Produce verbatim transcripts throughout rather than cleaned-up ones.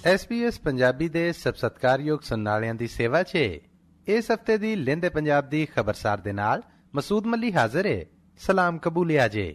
S P S Punjabi ਦੇ ਸਭ ਸਤਿਕਾਰਯੋਗ ਸੁਣਨ ਵਾਲਿਆਂ ਦੀ ਸੇਵਾ 'ਚ ਇਸ ਹਫ਼ਤੇ ਦੀ ਲਹਿੰਦੇ ਪੰਜਾਬ ਦੀ ਖਬਰਸਾਰ ਦੇ ਨਾਲ ਮਸੂਦ ਮੱਲੀ ਹਾਜ਼ਰ ਹੈ। ਸਲਾਮ ਕਬੂਲਿਆ ਜੇ।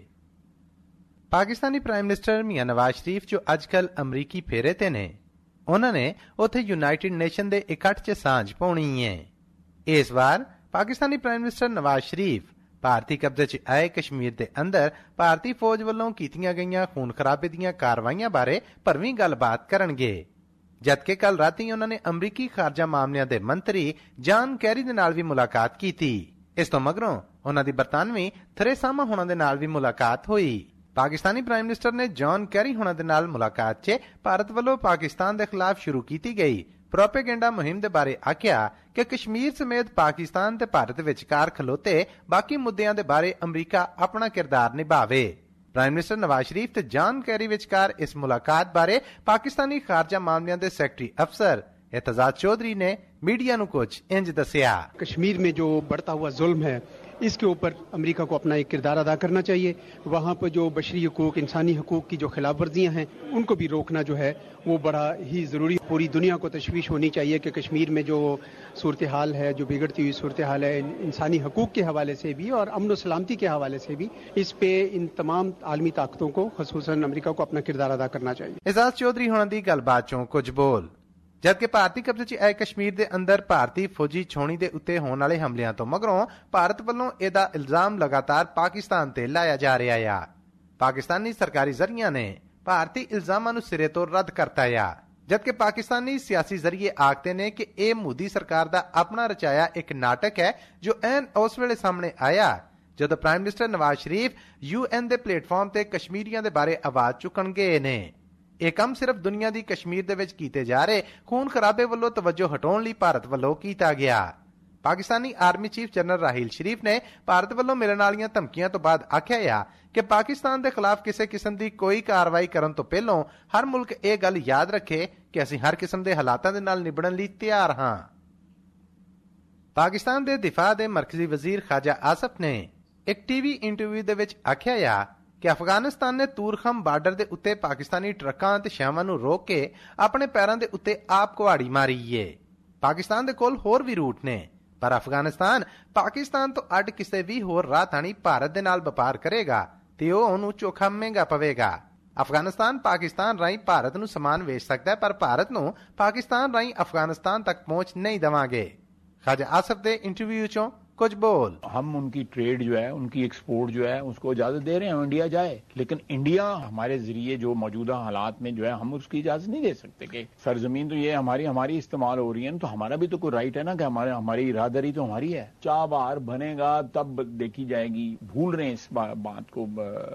ਪਾਕਿਸਤਾਨੀ ਪ੍ਰਾਈਮ ਮਿਨਿਸਟਰ ਮੀਆਂ ਨਵਾਜ਼ ਸ਼ਰੀਫ ਜੋ ਅੱਜ ਕੱਲ ਅਮਰੀਕੀ ਫੇਰੇ ਤੇ ਨੇ, ਉਹਨਾਂ ਨੇ ਉੱਥੇ ਯੂਨਾਈਟਿਡ ਨੇਸ਼ਨ ਦੇ ਇਕੱਠ 'ਚ ਸਾਂਝ ਪਾਉਣੀ ਹੈ। ਇਸ ਵਾਰ ਪਾਕਿਸਤਾਨੀ ਪ੍ਰਾਈਮ ਮਿਨਿਸਟਰ ਨਵਾਜ਼ ਸ਼ਰੀਫ ਭਾਰਤੀ ਕਬਜ਼ੇ 'ਚ ਆਏ ਕਸ਼ਮੀਰ ਦੇ ਅੰਦਰ ਭਾਰਤੀ ਫੌਜ ਵੱਲੋਂ ਕੀਤੀਆਂ ਗਈਆਂ ਖੂਨ ਖਰਾਬੇ ਦੀਆਂ ਕਾਰਵਾਈਆਂ ਬਾਰੇ ਭਰਵੀਂ ਗੱਲਬਾਤ ਕਰਨਗੇ, ਜਦਕਿ ਕੱਲ ਰਾਤੀ ਉਹਨਾਂ ਨੇ ਅਮਰੀਕੀ ਖਾਰਜਾ ਮਾਮਲਿਆਂ ਦੇ ਮੰਤਰੀ ਜਾਨ ਕੈਰੀ ਦੇ ਨਾਲ ਵੀ ਮੁਲਾਕਾਤ ਕੀਤੀ। ਇਸ ਤੋਂ ਮਗਰੋਂ ਉਹਨਾਂ ਦੀ ਬਰਤਾਨਵੀ ਥਰੇਸਾ ਹੋਣਾ ਦੇ ਨਾਲ ਵੀ ਮੁਲਾਕਾਤ ਹੋਈ। ਪਾਕਿਸਤਾਨੀ ਪ੍ਰਾਈਮ ਮਿਨਿਸਟਰ ਨੇ ਜਾਨ ਕੈਰੀ ਹੋਣਾ ਦੇ ਨਾਲ ਮੁਲਾਕਾਤ 'ਚ ਭਾਰਤ ਵੱਲੋਂ ਪਾਕਿਸਤਾਨ ਦੇ ਖਿਲਾਫ ਸ਼ੁਰੂ ਕੀਤੀ ਗਈ ਪ੍ਰੋਪੇਗੈਂਡਾ ਮੁਹਿੰਮ ਦੇ ਬਾਰੇ ਆਖਿਆ ਕਿ ਕਸ਼ਮੀਰ ਸਮੇਤ ਪਾਕਿਸਤਾਨ ਤੇ ਭਾਰਤ ਵਿਚਕਾਰ ਖਲੋਤੇ ਬਾਕੀ ਮੁੱਦਿਆਂ ਦੇ ਬਾਰੇ ਅਮਰੀਕਾ ਆਪਣਾ ਕਿਰਦਾਰ ਨਿਭਾਵੇ। ਪ੍ਰਾਈਮ ਮਿਨਿਸਟਰ ਨਵਾਜ਼ ਸ਼ਰੀਫ ਤੇ ਜਾਨ ਕੈਰੀ ਵਿਚਕਾਰ ਇਸ ਮੁਲਾਕਾਤ ਬਾਰੇ ਪਾਕਿਸਤਾਨੀ ਖਾਰਜਾ ਮਾਮਲਿਆਂ ਦੇ ਸੈਕਟਰੀ ਅਫਸਰ एतजाज चौधरी ने मीडिया को कुछ इंज दसिया। कश्मीर में जो बढ़ता हुआ जुल्म है, इसके ऊपर अमेरिका को अपना एक किरदार अदा करना चाहिए। वहाँ पर जो बशरी हकूक, इंसानी हकूक की जो खिलाफ वर्जियाँ हैं, उनको भी रोकना जो है वो बड़ा ही ज़रूरी। पूरी दुनिया को तशवीश होनी चाहिए कि कश्मीर में जो सूरत हाल है, जो बिगड़ती हुई सूरत हाल है, इंसानी हकूक के हवाले से भी और अमन व सलामती के हवाले से भी, इस पे इन तमाम आलमी ताकतों को खसूसन अमेरिका को अपना किरदार अदा करना चाहिए। एतजाज चौधरी होना दी गलबात चों कुछ बोल। जबकि भारती कब्जे 'ਚ ਆਏ ਕਸ਼ਮੀਰ ਦੇ ਅੰਦਰ ਭਾਰਤੀ ਫੌਜੀ ਛਾਉਣੀ ਦੇ ਉੱਤੇ ਹੋਣ ਵਾਲੇ ਹਮਲਿਆਂ ਤੋਂ ਮਗਰੋਂ ਭਾਰਤ ਵੱਲੋਂ ਇਹਦਾ ਇਲਜ਼ਾਮ ਲਗਾਤਾਰ ਪਾਕਿਸਤਾਨ ਤੇ ਲਾਇਆ ਜਾ ਰਿਹਾ ਆ। ਪਾਕਿਸਤਾਨੀ ਸਰਕਾਰੀ ਜ਼ਰੀਆਂ ਨੇ ਭਾਰਤੀ ਇਲਜ਼ਾਮਾਂ ਨੂੰ ਸਿਰੇ ਤੋਂ ਰੱਦ ਕਰਤਾ ਆ, ਜਦਕਿ ਪਾਕਿਸਤਾਨੀ ਸਿਆਸੀ ਜ਼ਰੀਏ ਆਖਦੇ ਨੇ ਕਿ ਇਹ ਮੋਦੀ ਸਰਕਾਰ ਦਾ ਆਪਣਾ ਰਚਾਇਆ ਇੱਕ ਨਾਟਕ ਹੈ ਜੋ ਐਨ ਉਸ ਵੇਲੇ ਸਾਹਮਣੇ ਆਇਆ ਜਦੋਂ prime minister Nawaz Sharif U N ਦੇ ਪਲੇਟਫਾਰਮ ਤੇ ਕਸ਼ਮੀਰੀਆਂ ਦੇ ਬਾਰੇ ਆਵਾਜ਼ ਚੁੱਕਣ ਗਏ ਨੇ। ਇਹ ਕੰਮ ਸਿਰਫ ਦੁਨੀਆ ਦੀ ਕਸ਼ਮੀਰ ਦੇ ਵਿੱਚ ਕੀਤੇ ਜਾ ਰਹੇ ਖੂਨ ਖਰਾਬੇ ਵੱਲੋਂ ਤਵੱਜੋ ਹਟਾਉਣ ਲਈ ਭਾਰਤ ਵੱਲੋਂ ਕੀਤਾ ਗਿਆ। Pakistani army chief general Raheel Sharif ਨੇ ਭਾਰਤ ਵੱਲੋਂ ਮਿਲਣ ਵਾਲੀਆਂ ਧਮਕੀਆਂ ਤੋਂ ਬਾਅਦ ਆਖਿਆ ਆ ਕਿ ਪਾਕਿਸਤਾਨ ਦੇ ਖਿਲਾਫ ਕਿਸੇ ਕਿਸਮ ਦੀ ਕੋਈ ਕਾਰਵਾਈ ਕਰਨ ਤੋਂ ਪਹਿਲਾਂ ਹਰ ਮੁਲਕ ਇਹ ਗੱਲ ਯਾਦ ਰੱਖੇ ਕਿ ਅਸੀਂ ਹਰ ਕਿਸਮ ਦੇ ਹਾਲਾਤਾਂ ਦੇ ਨਾਲ ਨਿਬੜਨ ਲਈ ਤਿਆਰ ਹਾਂ। ਪਾਕਿਸਤਾਨ ਦੇ ਦਿਫਾ ਦੇ ਮਰਕਜ਼ੀ ਵਜ਼ੀਰ ਖਾਜਾ ਆਸਫ ਨੇ ਇੱਕ ਟੀਵੀ ਇੰਟਰਵਿਊ ਦੇ ਵਿੱਚ ਆਖਿਆ ਆ ਕਿ ਅਫਗਾਨਿਸਤਾਨ ਨੇ ਤੂਰਖਮ ਬਾਰਡਰ ਦੇ ਉੱਤੇ ਪਾਕਿਸਤਾਨੀ ਟਰੱਕਾਂ ਤੇ ਸ਼ਾਵਾਂ ਨੂੰ ਰੋਕ ਕੇ ਆਪਣੇ ਪੈਰਾਂ ਦੇ ਉੱਤੇ ਆਪ ਕੁਹਾੜੀ ਮਾਰੀ ਏ। ਪਾਕਿਸਤਾਨ ਦੇ ਕੋਲ ਹੋਰ ਵੀ ਰੂਟ ਨੇ, ਪਰ ਅਫਗਾਨਿਸਤਾਨ ਪਾਕਿਸਤਾਨ ਤੋਂ ਅੱਡ ਕਿਸੇ ਵੀ ਹੋਰ ਰਾਹ ਥਾਣੀ ਭਾਰਤ ਦੇ ਨਾਲ ਵਪਾਰ ਕਰੇਗਾ ਤੇ ਉਹ ਉਹਨੂੰ ਚੋਖਾ ਮਹਿੰਗਾ ਪਵੇਗਾ। ਅਫਗਾਨਿਸਤਾਨ ਪਾਕਿਸਤਾਨ ਰਾਹੀਂ ਭਾਰਤ ਨੂੰ ਸਮਾਨ ਵੇਚ ਸਕਦਾ ਹੈ, ਪਰ ਭਾਰਤ ਨੂੰ ਪਾਕਿਸਤਾਨ ਰਾਹੀਂ ਅਫਗਾਨਿਸਤਾਨ ਤੱਕ ਪਹੁੰਚ नहीं देवांगे। खाजा आसफ दे इंटरव्यू चों कुछ बोल। हम उनकी ट्रेड जो है, उनकी एक्सपोर्ट जो है, उसको इजाजत दे रहे हैं इंडिया जाए, लेकिन इंडिया हमारे जरिए जो मौजूदा हालात में जो है हम उसकी इजाजत नहीं दे सकते कि सरजमीन तो ये हमारी हमारी इस्तेमाल हो रही है, तो हमारा भी तो कोई राइट है ना कि हमारे हमारी इरादरी तो हमारी है। चाबार बनेगा तब देखी जाएगी। भूल रहे हैं इस बा, बात को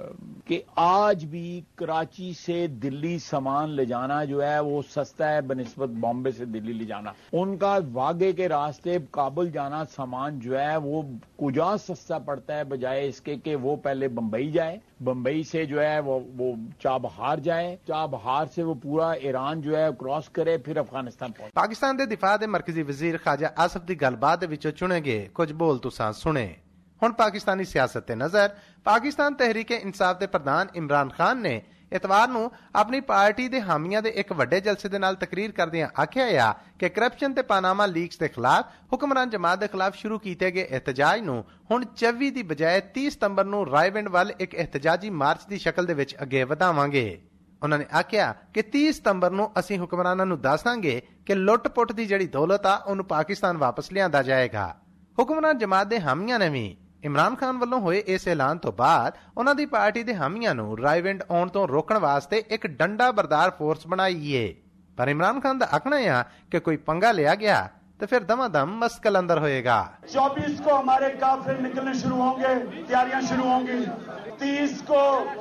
कि आज भी कराची से दिल्ली सामान ले जाना जो है वो सस्ता है बनिस्बत बॉम्बे से दिल्ली ले जाना। उनका वागे के रास्ते काबुल जाना सामान जो है वो कुजा सस्ता पड़ता है बजाय इसके कि वो पहले बंबई जाए, बंबई से जो है वो वो चाबहार जाए, चाबहार से वो पूरा ईरान जो है क्रॉस करे फिर अफगानिस्तान पहुंचे। पाकिस्तान दे दिफा दे मरकजी वजीर खाजा आसफ दी गलबात दे विचों चुने गए कुछ बोल तुसां सुने। हुण पाकिस्तानी सियासत ते नजर पाकिस्तान तहरीक इंसाफ दे प्रधान इमरान खान ने ਇਤਵਾਰ ਨੂੰ ਆਪਣੀ ਪਾਰਟੀ ਦੇ ਹਾਮੀਆਂ ਦੇ ਇੱਕ ਵੱਡੇ ਜਲਸੇ ਦੇ ਨਾਲ ਤਕਰੀਰ ਕਰਦਿਆਂ ਆਖਿਆ ਆ ਕਿ ਕਰਪਸ਼ਨ ਤੇ ਪਾਨਾਮਾ ਲੀਕਸ ਦੇ ਖਿਲਾਫ ਹੁਕਮਰਾਨ ਜਮਾਤ ਦੇ ਖਿਲਾਫ ਸ਼ੁਰੂ ਕੀਤੇ ਗਏ ਇhtਜਾਜ ਨੂੰ ਹੁਣ ਚੌਵੀ ਦੀ ਬਜਾਏ ਤੀਹ ਸਤੰਬਰ ਨੂੰ ਰਾਇਵਿੰਡ ਵੱਲ ਇੱਕ ਇhtਜਾਜੀ ਮਾਰਚ ਦੀ ਸ਼ਕਲ ਦੇ ਵਿੱਚ ਅੱਗੇ ਵਧਾਵਾਂਗੇ। ਉਹਨਾਂ ਨੇ ਆਖਿਆ ਕਿ ਤੀਹ ਸਤੰਬਰ ਨੂੰ ਅਸੀਂ ਹੁਕਮਰਾਨਾਂ ਨੂੰ ਦੱਸਾਂਗੇ ਕਿ ਲੁੱਟ-ਪੁੱਟ ਦੀ ਜਿਹੜੀ ਦੌਲਤ ਆ ਉਹਨੂੰ ਪਾਕਿਸਤਾਨ ਵਾਪਸ ਲਿਆਂਦਾ ਜਾਏਗਾ। ਹੁਕਮਰਾਨ ਜਮਾਤ ਦੇ ਹਾਮੀਆਂ ਨੇ ਵੀ ਇਮਰਾਨ ਖਾਨ ਵੱਲੋਂ ਹੋਏ ਇਸ ਐਲਾਨ ਤੋਂ ਬਾਅਦ ਉਹਨਾਂ ਦੀ ਪਾਰਟੀ ਦੇ ਹਾਮੀਆਂ ਨੂੰ ਰਾਇਵਿੰਡ ਆਉਣ ਤੋਂ ਰੋਕਣ ਵਾਸਤੇ ਇੱਕ ਡੰਡਾ ਬਰਦਾਰ ਫੋਰਸ ਬਣਾਈ ਏ। ਪਰ ਇਮਰਾਨ ਖਾਨ ਦਾ ਆਖਣਾ ਹੈ ਕਿ ਕੋਈ ਪੰਗਾ ਲਿਆ ਗਿਆ तो फिर दमादम मस्त कलंदर होएगा। चौबीस को हमारे काफिले निकलने शुरू होंगे, तैयारियां शुरू होंगी। तीस को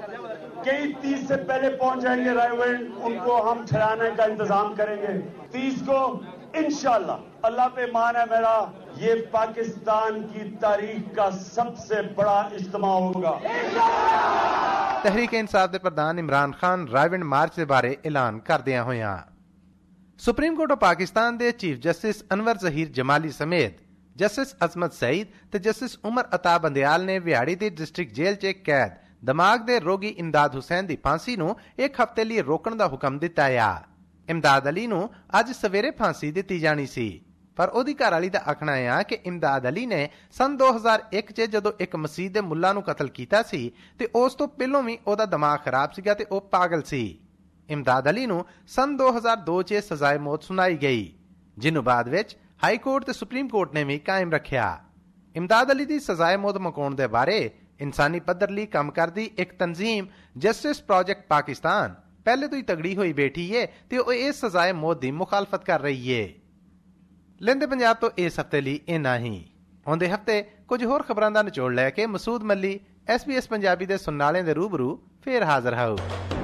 कई तीस से पहले पहुंच जाएंगे रायविंड, उनको हम ठहराने का इंतजाम करेंगे। तीस को इंशाअल्लाह, अल्लाह पे मान है मेरा, ये पाकिस्तान की तारीख का सबसे बड़ा इज्तिमा होगा। तहरीक इंसाफ के प्रधान इमरान खान रायविंड मार्च के बारे ऐलान करदियां होया सुप्रीम कोर्ट ऑफ पाकिस्तान के चीफ जस्टिस अनवर जहीर जमाली समेत जस्टिस अजमत सईद ते जस्टिस उमर अता बंदयाल ने विहाड़ी की डिस्ट्रिक्ट जेल च कैद दिमाग के रोगी इमदाद हुसैन की फांसी नूं एक हफ्ते लिए रोकण का हुक्म दिता है। ਇਮਦਾਦ ਅਲੀ ਨੂੰ ਅੱਜ ਸਵੇਰੇ ਫਾਂਸੀ ਦਿੱਤੀ ਜਾਣੀ ਸੀ, ਪਰ ਉਹਦੀ ਘਰਵਾਲੀ ਦਾ ਆਖਣਾ ਆ ਕਿ ਇਮਦਾਦ ਅਲੀ ਨੇ ਸਨ ਦੋ ਹਜ਼ਾਰ ਇੱਕ ਚ ਜਦੋਂ ਇੱਕ ਮਸਜਿਦ ਦੇ ਮੁੱਲਾ ਨੂੰ ਕਤਲ ਕੀਤਾ ਸੀ ਤੇ ਉਸ ਤੋਂ ਪਹਿਲਾਂ ਵੀ ਉਹਦਾ ਦਿਮਾਗ ਖਰਾਬ ਸੀਗਾ ਤੇ ਉਹ ਪਾਗਲ ਸੀ। ਇਮਦਾਦ ਅਲੀ ਨੂੰ ਸਨ ਦੋ ਹਜ਼ਾਰ ਦੋ ਚ ਸਜ਼ਾਏ ਮੌਤ ਸੁਣਾਈ ਗਈ, ਜਿਹਨੂੰ ਬਾਅਦ ਵਿੱਚ ਹਾਈ ਕੋਰਟ ਤੇ ਸੁਪਰੀਮ ਕੋਰਟ ਨੇ ਵੀ ਕਾਇਮ ਰੱਖਿਆ। ਇਮਦਾਦ ਅਲੀ ਦੀ ਸਜ਼ਾਏ ਮੌਤ ਮੁਕਾਉਣ ਦੇ ਬਾਰੇ ਇਨਸਾਨੀ ਪੱਧਰ ਲਈ ਕੰਮ ਕਰਦੀ ਇੱਕ ਤਨਜ਼ੀਮ ਜਸਟਿਸ ਪ੍ਰੋਜੈਕਟ ਪਾਕਿਸਤਾਨ ਪਹਿਲੇ ਤੋਂ ਹੀ ਤਗੜੀ ਹੋਈ ਬੈਠੀ ਏ ਤੇ ਉਹ ਇਸ ਸਜ਼ਾਏ ਮੌਤ ਦੀ ਮੁਖਾਲਫਤ ਕਰ ਰਹੀ ਏ। ਲਹਿੰਦੇ ਪੰਜਾਬ ਤੋਂ ਇਸ ਹਫ਼ਤੇ ਲਈ ਇੰਨਾ ਹੀ। ਆਉਂਦੇ ਹਫ਼ਤੇ ਕੁਝ ਹੋਰ ਖਬਰਾਂ ਦਾ ਨਿਚੋੜ ਲੈ ਕੇ ਮਸੂਦ ਮੱਲੀ ਐਸ ਬੀ ਐਸ ਪੰਜਾਬੀ ਦੇ ਸੁਣਨ ਵਾਲਿਆਂ ਦੇ ਰੂਬਰੂ ਫੇਰ ਹਾਜ਼ਰ ਹੋ।